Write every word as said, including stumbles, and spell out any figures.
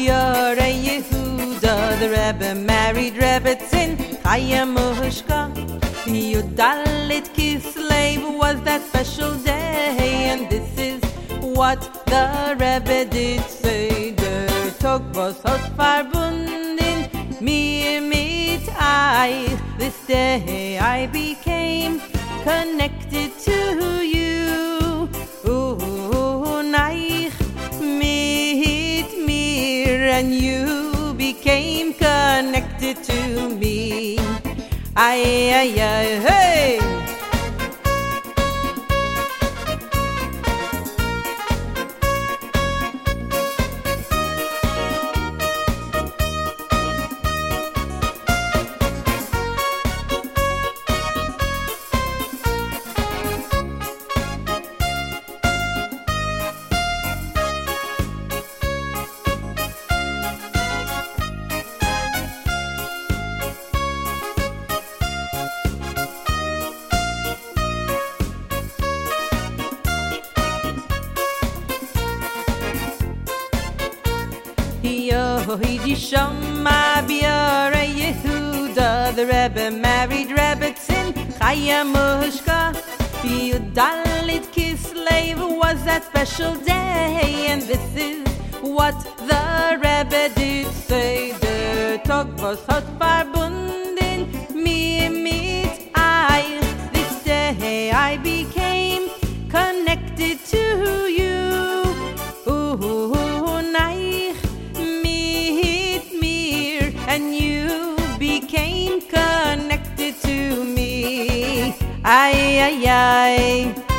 Biore Yehuda, the Rebbe married Rebbetzin Chaya Mushka. Yudalit Kislev was that special day, and this is what the Rebbe did say. Der Tag was hot verbunden mir mit euch. This day I became connected to you. Unaich mit mir, and you became connected to me. Ay, ay, ay, hey! Yohidi Shama Biore Yehuda, the Rebbe married Rebbetzin Chaya Mushka. Yudalit Kislev was that special day, and this is what the Rebbe did say. Der Tag was hot verbunden mir mit euch. This day I became connected to you. And you became connected to me. Ay, ay, ay.